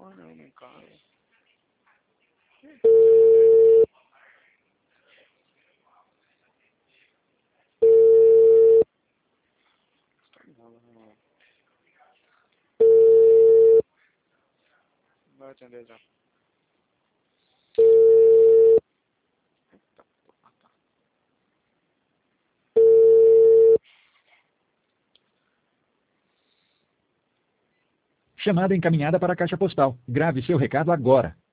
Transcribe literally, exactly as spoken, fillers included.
porra nenhuma em casa. Vai atender já. Eita porra, tá. Chamada encaminhada para a caixa postal. Grave seu recado agora.